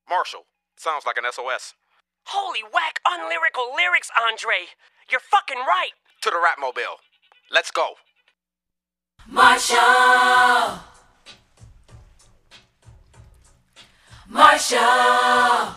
Marshall, sounds like an SOS. Holy whack unlyrical lyrics, Andre. You're fucking right. To the Rapmobile. Let's go. Marshall. Marshall.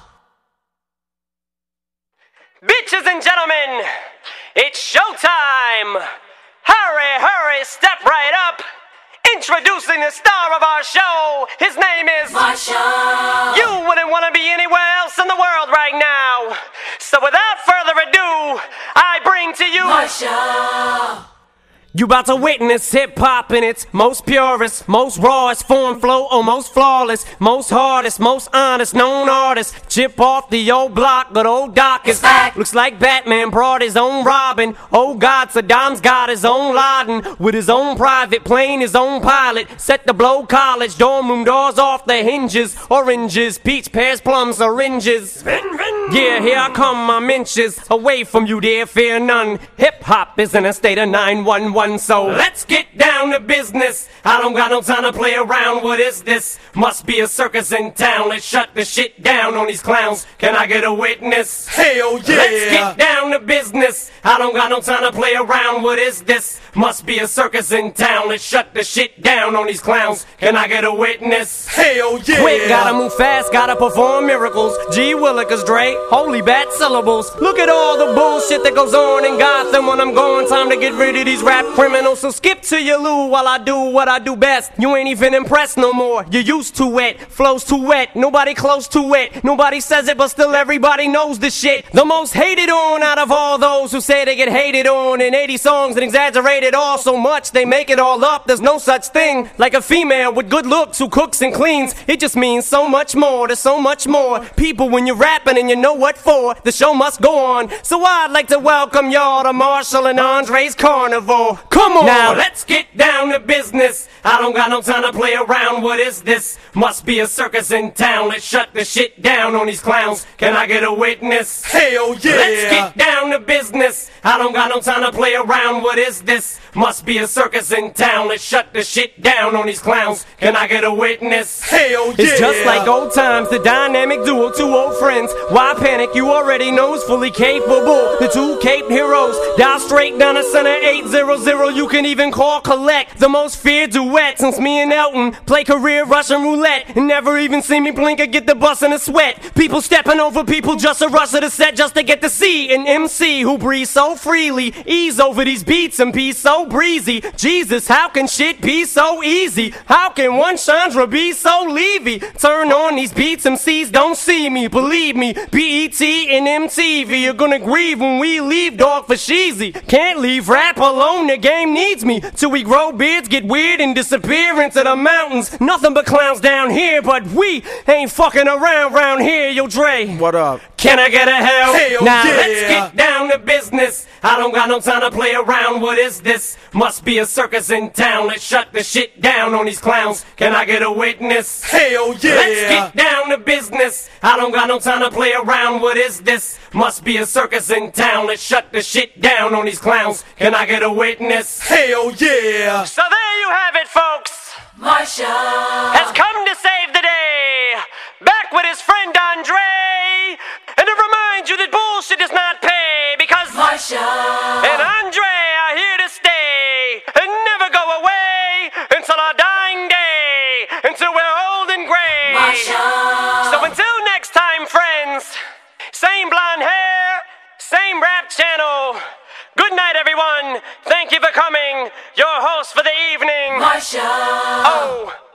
Bitches and gentlemen, it's showtime. Hurry, hurry, step right up. Introducing the star of our show. His name is Marshall. You wouldn't want to be anywhere else in the world right now. So without further ado, I bring to you Marshall. You about to witness hip-hop in its most purest, most rawest form, flow, most flawless, most hardest, most honest, known artist. Chip off the old block, but old Doc is back. Looks like Batman brought his own Robin. Oh God, Saddam's got his own Laden. With his own private plane, his own pilot. Set to blow college, dorm room doors off the hinges. Oranges, peach, pears, plums, oranges. Yeah, here I come, my inches. Away from you, dear, fear none. Hip-hop is in a state of 911. So let's get down to business. I don't got no time to play around. What is this? Must be a circus in town. Let's shut the shit down on these clowns. Can I get a witness? Hell yeah! Let's get down to business. I don't got no time to play around. What is this? Must be a circus in town. Let's shut the shit down on these clowns. Can I get a witness? Hell yeah! Quick, gotta move fast, gotta perform miracles. G Willikers, Dre, holy bat syllables. Look at all the bullshit that goes on in Gotham when I'm gone. Time to get rid of these rap criminals. So skip to your loo while I do what I do best. You ain't even impressed no more. You're used to it, flows too wet. Nobody close to it. Nobody says it, but still everybody knows the shit. The most hated on out of all those who say they get hated on in 80 songs and exaggerated all so much they make it all up. There's no such thing like a female with good looks who cooks and cleans. It just means so much more. There's so much more people when you're rapping and you know what for. The show must go on. So I'd like to welcome y'all to Marshall and Andre's Carnival. Come on! Now let's get down to business. I don't got no time to play around. What is this? Must be a circus in town. Let's shut the shit down on these clowns. Can I get a witness? Hell yeah! Let's get down to business. I don't got no time to play around. What is this? Must be a circus in town. Let's shut the shit down on these clowns. Can I get a witness? Hell yeah! It's just like old times, the dynamic duo, two old friends. Why panic? You already knows, fully capable. The two caped heroes, dial straight down the center 800. You can even call collect. The most feared duet since me and Elton play career Russian roulette. And never even see me blink or get the bus in a sweat. People stepping over people just to rush to the set just to get to see an MC who breathes so freely. Ease over these beats and be so breezy. Jesus, how can shit be so easy? How can one Chandra be so Levy? Turn on these beats, MCs don't see me. Believe me, BET and MTV are gonna grieve when we leave, dog, for sheezy. Can't leave rap alone, the game needs me. Till we grow beards, get weird and disappear into the mountains. Nothing but clowns down here, but we ain't fucking around here. Yo, Dre, What up? can I get a hell? Hell Now yeah. let's get down to business. I don't got no time to play around. What is this? Must be a circus in town. Let's shut the shit down on these clowns. Can I get a witness? Hell yeah! Let's get down to business. I don't got no time to play around. What is this? Must be a circus in town. Let's shut the shit down on these clowns. Can I get a witness? Hell yeah! So there you have it, folks. Marshall. Has come to save the day. Back with his friend Andre. And to remind you that bullshit does not pay. Because Marshall. and Andre are here to stay and never go away until our dying day, until we're old and gray. Marshall. So until next time, friends, same blonde hair, same rap channel. Good night, everyone. Thank you for coming. Your host for the evening. Marshall. Oh.